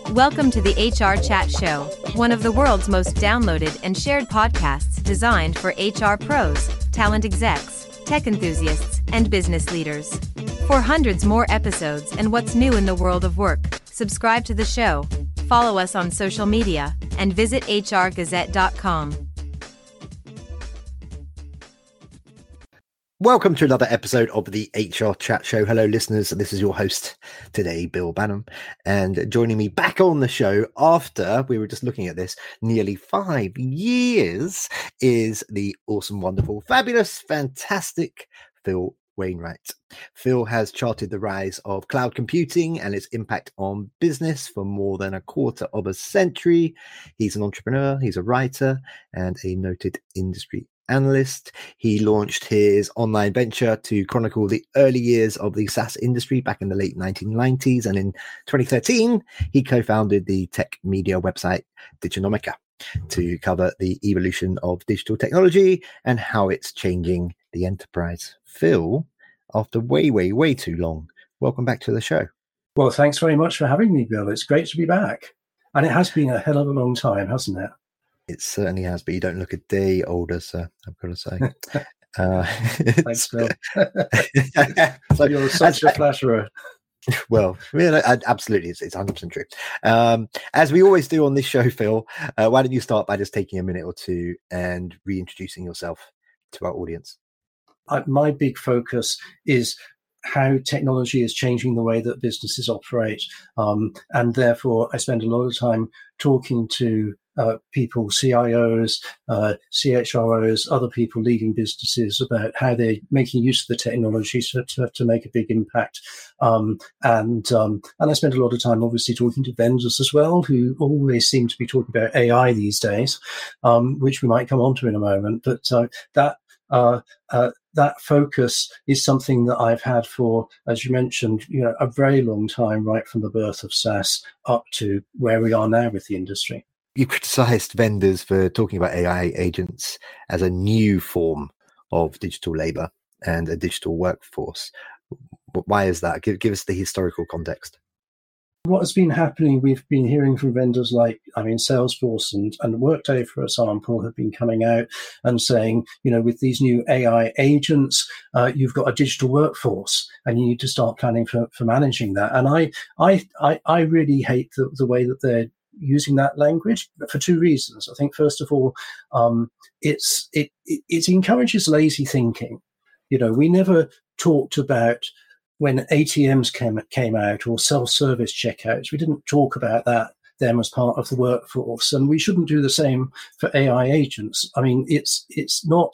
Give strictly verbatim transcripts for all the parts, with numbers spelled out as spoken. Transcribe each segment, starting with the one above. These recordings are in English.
Welcome to the H R Chat Show, one of the world's most downloaded and shared podcasts designed for H R pros, talent execs, tech enthusiasts, and business leaders. For hundreds more episodes and what's new in the world of work, subscribe to the show, follow us on social media, and visit H R Gazette dot com. Welcome to another episode of the H R Chat Show. Hello, listeners. This is your host today, Bill Banham. And joining me back on the show after we were just looking at this nearly five years is the awesome, wonderful, fabulous, fantastic Phil Wainwright. Phil has charted the rise of cloud computing and its impact on business for more than a quarter of a century. He's an entrepreneur, he's a writer, and a noted industry analyst. He launched his online venture to chronicle the early years of the SaaS industry back in the late nineteen nineties. And in twenty thirteen, he co-founded the tech media website Diginomica to cover the evolution of digital technology and how it's changing the enterprise. Phil, after way, way, way too long, welcome back to the show. Well, thanks very much for having me, Bill. It's great to be back. And it has been a hell of a long time, hasn't it? It certainly has, but you don't look a day older, sir, I've got to say. Uh, Thanks, Phil. So, you're such a flatterer. Well, yeah, absolutely, it's, it's one hundred percent true. Um, as we always do on this show, Phil, uh, why don't you start by just taking a minute or two and reintroducing yourself to our audience? Uh, my big focus is how technology is changing the way that businesses operate. Um, and therefore, I spend a lot of time talking to uh, people, C I Os, uh, C H R Os, other people leading businesses about how they're making use of the technology to, to, to make a big impact. Um, and um, and I spend a lot of time, obviously, talking to vendors as well, who always seem to be talking about A I these days, um, which we might come on to in a moment. But uh, that uh, uh, that focus is something that I've had for, as you mentioned, you know, a very long time, right from the birth of SaaS up to where we are now with the industry. You criticised vendors for talking about A I agents as a new form of digital labour and a digital workforce. Why is that? Give, give us the historical context. What has been happening, we've been hearing from vendors like, I mean, Salesforce and, and Workday, for example, have been coming out and saying, you know, with these new A I agents, uh, you've got a digital workforce and you need to start planning for, for managing that. And I, I, I, I really hate the, the way that they're using that language for two reasons. I think, first of all, um, it's it, it it encourages lazy thinking. You know, we never talked about when A T Ms came came out or self-service checkouts. We didn't talk about that them as part of the workforce, and we shouldn't do the same for A I agents. I mean, it's it's not.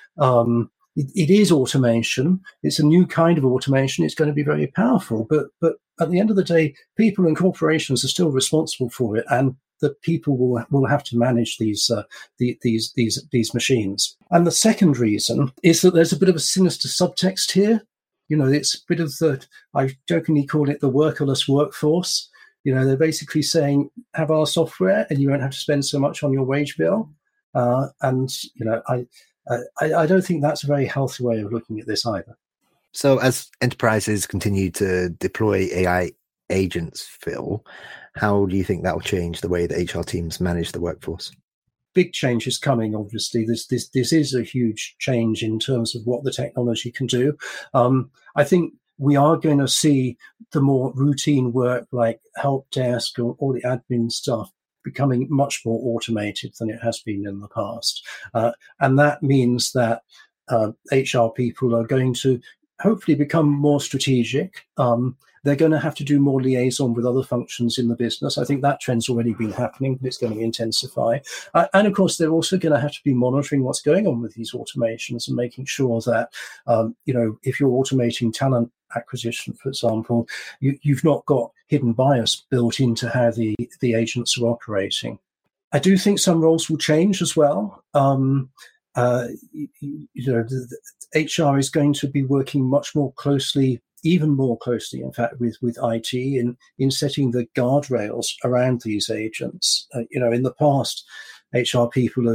Um, it, it is automation. It's a new kind of automation. It's going to be very powerful, but but at the end of the day, people and corporations are still responsible for it, and the people will will have to manage these uh, the, these these these machines. And the second reason is that there's a bit of a sinister subtext here. You know, it's a bit of the, I jokingly call it the workerless workforce. You know, they're basically saying, have our software and you won't have to spend so much on your wage bill. Uh, and, you know, I, I I don't think that's a very healthy way of looking at this either. So as enterprises continue to deploy A I agents, Phil, how do you think that will change the way that H R teams manage the workforce? Big change is coming, obviously. This this this is a huge change in terms of what the technology can do. Um, I think we are going to see the more routine work like help desk or all the admin stuff becoming much more automated than it has been in the past. Uh, and that means that uh, H R people are going to hopefully become more strategic. Um, they're going to have to do more liaison with other functions in the business. I think that trend's already been happening, but it's going to intensify. Uh, and of course, they're also going to have to be monitoring what's going on with these automations and making sure that, um, you know, if you're automating talent acquisition, for example, you, you've not got hidden bias built into how the, the agents are operating. I do think some roles will change as well. Um, uh, you, you know, the, the H R is going to be working much more closely, even more closely, in fact, with, with I T in, in setting the guardrails around these agents. Uh, you know, in the past, H R people have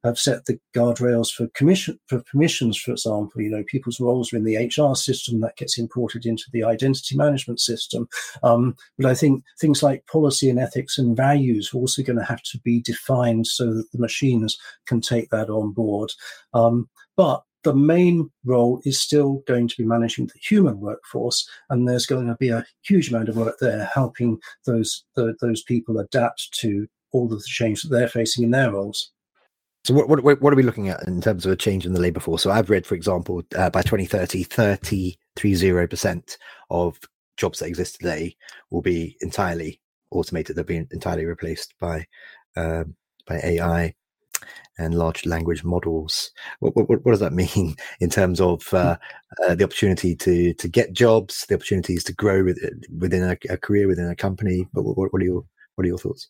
have set the guardrails for commission for permissions, for example. You know, people's roles are in the H R system that gets imported into the identity management system. Um, but I think things like policy and ethics and values are also going to have to be defined so that the machines can take that on board. Um, but the main role is still going to be managing the human workforce, and there's going to be a huge amount of work there helping those the, those people adapt to all of the change that they're facing in their roles. So what, what what are we looking at in terms of a change in the labour force? So I've read, for example, uh, by twenty thirty, thirty-three percent of jobs that exist today will be entirely automated. They'll be entirely replaced by um, by A I and large language models. What, what, what does that mean in terms of uh, uh, the opportunity to to get jobs, the opportunities to grow with, within a, a career within a company? But what, what are your what are your thoughts?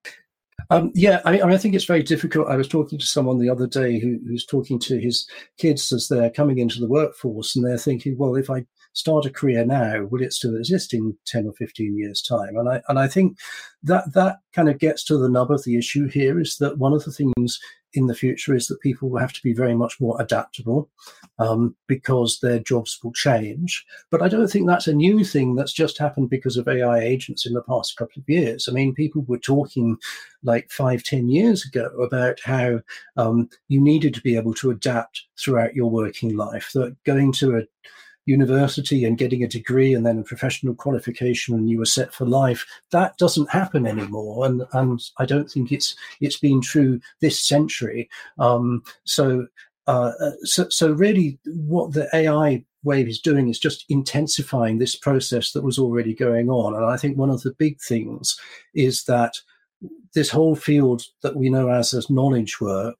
Um, yeah, I, I think it's very difficult. I was talking to someone the other day who, who's talking to his kids as they're coming into the workforce, and they're thinking, well, if I start a career now, will it still exist in ten or fifteen years' time? And I and I think that that kind of gets to the nub of the issue here, is that one of the things in the future is that people will have to be very much more adaptable um, because their jobs will change. But I don't think that's a new thing that's just happened because of A I agents in the past couple of years. I mean, people were talking like five, ten years ago about how um, you needed to be able to adapt throughout your working life, that going to a university and getting a degree and then a professional qualification and you were set for life, that doesn't happen anymore. And and I don't think it's it's been true this century. Um, so, uh, so so really what the A I wave is doing is just intensifying this process that was already going on. And I think one of the big things is that this whole field that we know as, as knowledge work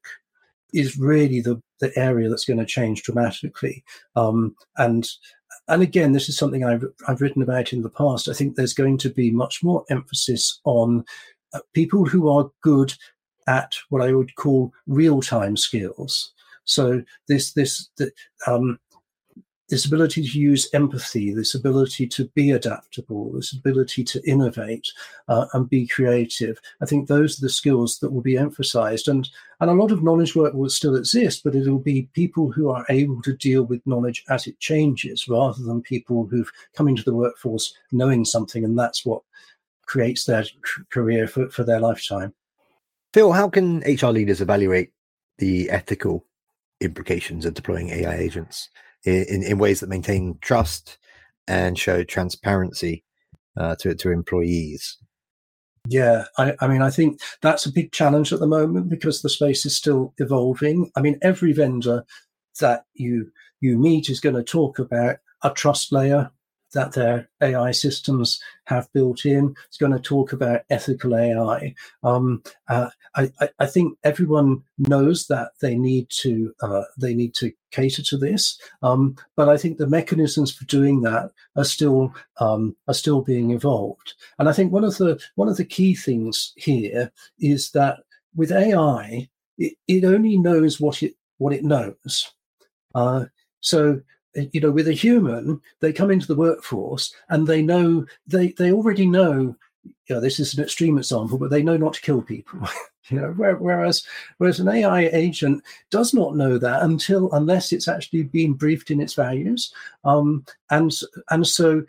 is really the, the area that's going to change dramatically. Um, and and again, this is something I've, I've written about in the past. I think there's going to be much more emphasis on uh, people who are good at what I would call real-time skills. So this this the, um, this ability to use empathy, this ability to be adaptable, this ability to innovate uh, and be creative. I think those are the skills that will be emphasized. And, and a lot of knowledge work will still exist, but it'll be people who are able to deal with knowledge as it changes, rather than people who've come into the workforce knowing something, and that's what creates their career for, for their lifetime. Phil, how can H R leaders evaluate the ethical implications of deploying A I agents in, in ways that maintain trust and show transparency uh, to to employees? Yeah, I, I mean, I think that's a big challenge at the moment because the space is still evolving. I mean, every vendor that you you meet is going to talk about a trust layer that their A I systems have built in. It's going to talk about ethical A I. Um, uh, I, I think everyone knows that they need to uh, they need to cater to this, um, but I think the mechanisms for doing that are still um, are still being evolved. And I think one of the one of the key things here is that with A I, it, it only knows what it what it knows. Uh, so. You know, with a human, they come into the workforce and they know, they, they already know, you know, this is an extreme example, but they know not to kill people. You know, whereas whereas an A I agent does not know that until unless it's actually been briefed in its values. Um, and and so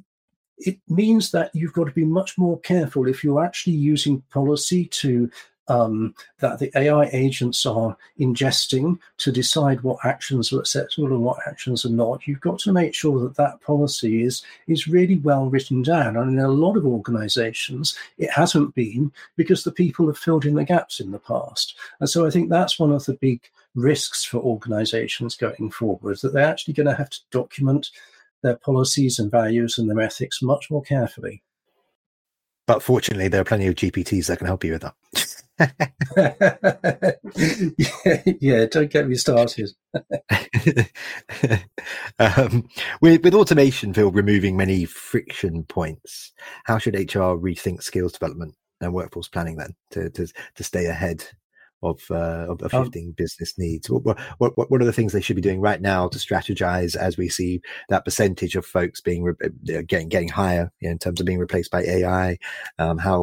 it means that you've got to be much more careful if you're actually using policy to Um, that the A I agents are ingesting to decide what actions are acceptable and what actions are not. You've got to make sure that that policy is is really well written down. And in a lot of organizations, it hasn't been because the people have filled in the gaps in the past. And so I think that's one of the big risks for organizations going forward, that they're actually going to have to document their policies and values and their ethics much more carefully. But fortunately, there are plenty of G P Ts that can help you with that. yeah, yeah, don't get me started. um, with, with automation, Phil, removing many friction points, how should H R rethink skills development and workforce planning then to to, to stay ahead of uh, of, of shifting um, business needs? What, what what what are the things they should be doing right now to strategize as we see that percentage of folks being re- getting getting higher, you know, in terms of being replaced by A I? Um, how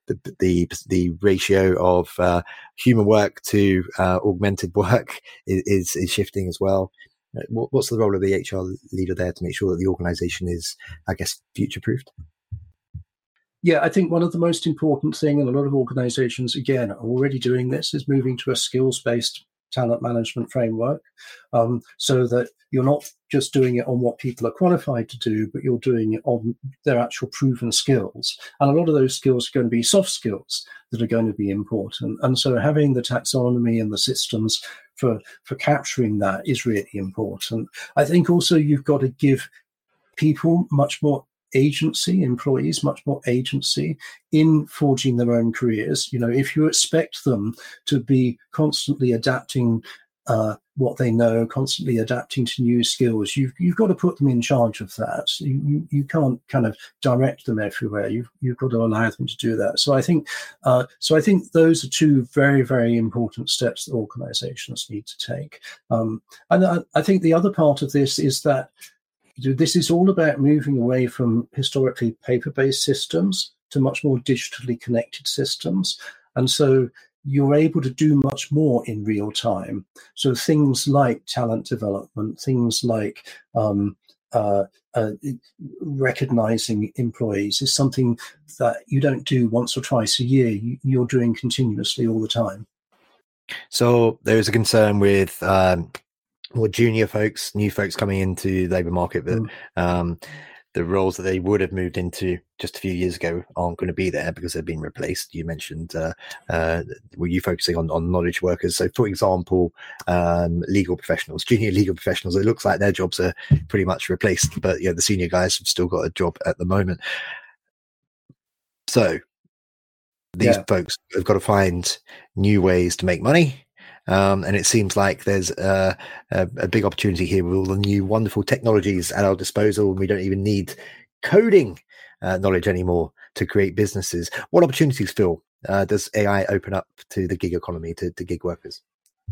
the the, the ratio of uh, human work to uh, augmented work is, is is shifting as well. What's the role of the H R leader there to make sure that the organization is, I guess, future-proofed? Yeah, I think one of the most important thing, and a lot of organizations, again, are already doing this, is moving to a skills-based talent management framework, um, so that you're not just doing it on what people are qualified to do, but you're doing it on their actual proven skills. And a lot of those skills are going to be soft skills that are going to be important. And so having the taxonomy and the systems for, for capturing that is really important. I think also you've got to give people much more agency, employees much more agency in forging their own careers. You know, if you expect them to be constantly adapting uh, what they know, constantly adapting to new skills, you've you've got to put them in charge of that. You you, you can't kind of direct them everywhere. You've you've got to allow them to do that. So I think uh, so I think those are two very very important steps that organisations need to take. Um, and I, I think the other part of this is that this is all about moving away from historically paper-based systems to much more digitally connected systems. And so you're able to do much more in real time. So things like talent development, things like um, uh, uh, recognizing employees is something that you don't do once or twice a year. You, you're doing continuously all the time. So there's a concern with um more junior folks, new folks coming into the labour market, that mm. um, the roles that they would have moved into just a few years ago aren't going to be there because they've been replaced. You mentioned, uh, uh, were you focusing on, on knowledge workers? So, for example, um, legal professionals, junior legal professionals, it looks like their jobs are pretty much replaced, but yeah, the senior guys have still got a job at the moment. So these yeah. folks have got to find new ways to make money. Um, and it seems like there's uh, a, a big opportunity here with all the new wonderful technologies at our disposal, and we don't even need coding uh, knowledge anymore to create businesses. What opportunities, Phil, uh, does A I open up to the gig economy, to, to gig workers?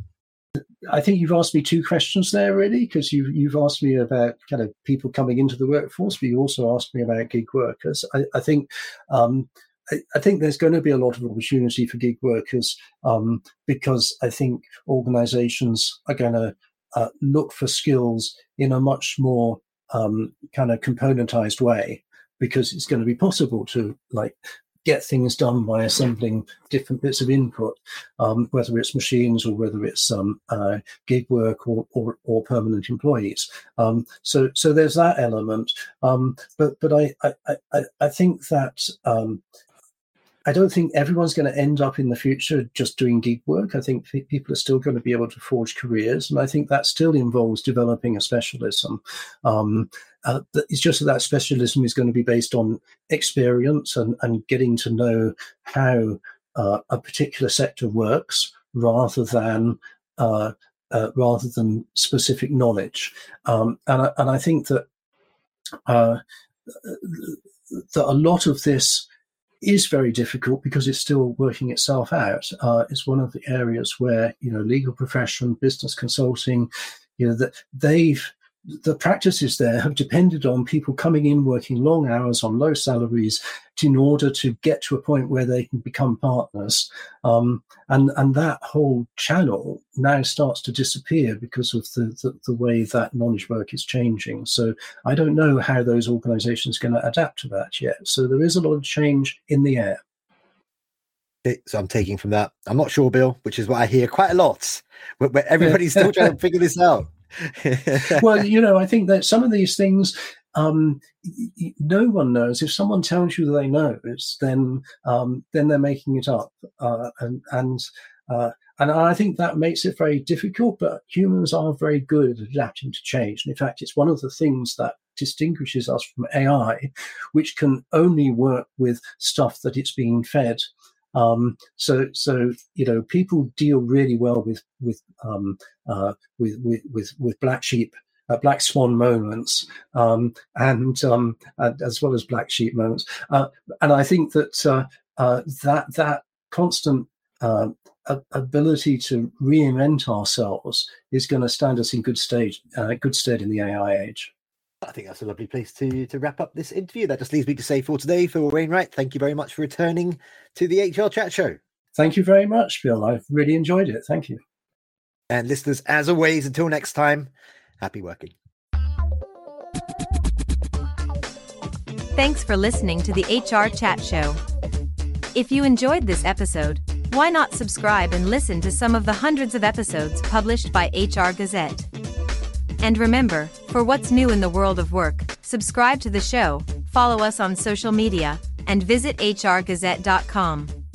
I think you've asked me two questions there, really, because you've, you've asked me about kind of people coming into the workforce, but you also asked me about gig workers. I, I think... Um, I think there's going to be a lot of opportunity for gig workers um, because I think organizations are going to uh, look for skills in a much more um, kind of componentized way, because it's going to be possible to like get things done by assembling different bits of input, um, whether it's machines or whether it's um, uh, gig work or, or, or permanent employees. Um, so, so there's that element. Um, but, but I, I, I, I think that, um, I don't think everyone's going to end up in the future just doing gig work. I think people are still going to be able to forge careers, and I think that still involves developing a specialism. Um, uh, it's just that that specialism is going to be based on experience and, and getting to know how uh, a particular sector works, rather than uh, uh, rather than specific knowledge. Um, and I, and I think that uh, that a lot of this is very difficult because it's still working itself out. Uh, it's one of the areas where, you know, legal profession, business consulting, you know, that they've, the practices there have depended on people coming in, working long hours on low salaries in order to get to a point where they can become partners. Um, and, and that whole channel now starts to disappear because of the, the, the way that knowledge work is changing. So I don't know how those organizations are going to adapt to that yet. So there is a lot of change in the air. So I'm taking from that, I'm not sure, Bill, which is what I hear quite a lot, where, where everybody's still trying to figure this out. Well, you know, I think that some of these things, um, no one knows. If someone tells you they know, it's then um, then they're making it up, uh, and and uh, and I think that makes it very difficult. But humans are very good at adapting to change, and in fact, it's one of the things that distinguishes us from A I, which can only work with stuff that it's being fed. Um, so, so you know, people deal really well with with um, uh, with, with with with black sheep, uh, black swan moments, um, and, um, and as well as black sheep moments. Uh, and I think that uh, uh, that that constant uh, ability to reinvent ourselves is going to stand us in good stage, uh, good stead in the A I age. I think that's a lovely place to to wrap up this interview. That just leaves me to say for today, Phil Wainwright, thank you very much for returning to the H R Chat Show. Thank you very much, Bill. I've really enjoyed it. Thank you. And listeners, as always, until next time, happy working. Thanks for listening to the H R Chat Show. If you enjoyed this episode, why not subscribe and listen to some of the hundreds of episodes published by H R Gazette? And remember, for what's new in the world of work, subscribe to the show, follow us on social media, and visit H R Gazette dot com.